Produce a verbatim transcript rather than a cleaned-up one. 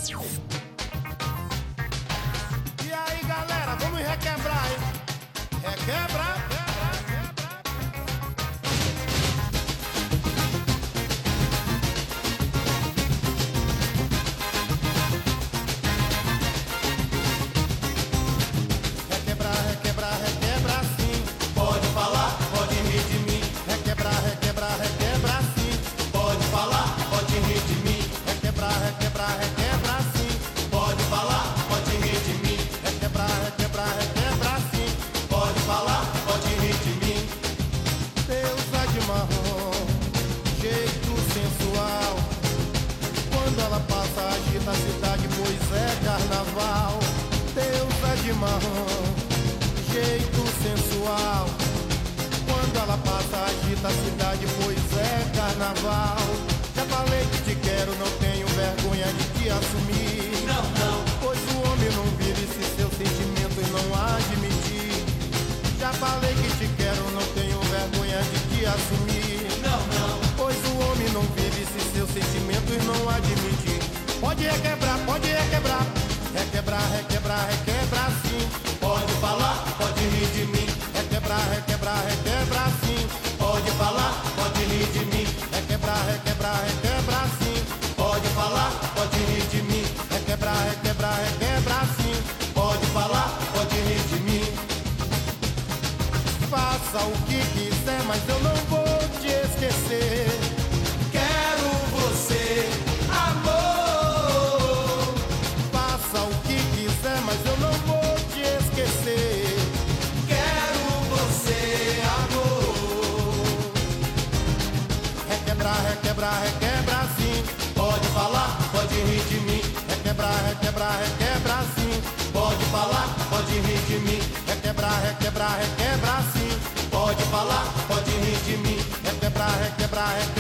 E aí, galera, vamos requebrar, hein? Requebrar, quebrar, quebrar. Requebrar, requebrar, requebrar sim. Pode falar, pode rir de mim. Requebrar, requebrar, requebrar sim. Pode falar, pode rir de mim. Requebrar, requebrar, requebrar sim. Pode falar, pode rir de mim. Requebrar, requebrar, requebrar sim. Pode falar, pode rir de mim. Deusa de marrom, jeito sensual. Quando ela passa, agita a cidade, pois é carnaval. Deusa de marrom, jeito sensual. Quando ela passa, agita a cidade, pois é carnaval. Já falei que te quero, não tenho vergonha de te assumir. Não, não, Pois o homem não vive se seus sentimentos não admitir. Já falei que te quero, não tenho vergonha de te assumir. não, não. Pois o homem não vive se seus sentimentos não admitir. Pode requebrar, pode requebrar. Requebrar, requebrar, requebrar sim. Pode falar, pode rir de mim. Requebrar, requebrar, requebrar sim. Pode falar, pode rir de mim. Requebrar, requebrar, requebrar sim. Pode falar, pode rir de mim. Requebrar, requebrar, requebrar sim. Pode falar, pode rir de mim. Faça o que quiser, mas eu não vou te esquecer. Quero você, amor. Faça o que quiser, mas eu não vou te esquecer. Quero você, amor. Requebrar, requebrar, requebrar sim. Pode falar, pode rir de mim. Requebrar, requebrar, requebrar sim. Pode falar, pode rir de mim. Requebrar, requebrar, requebrar sim. Pode falar, pode rir de mim. Requebrar, requebrar, requebrar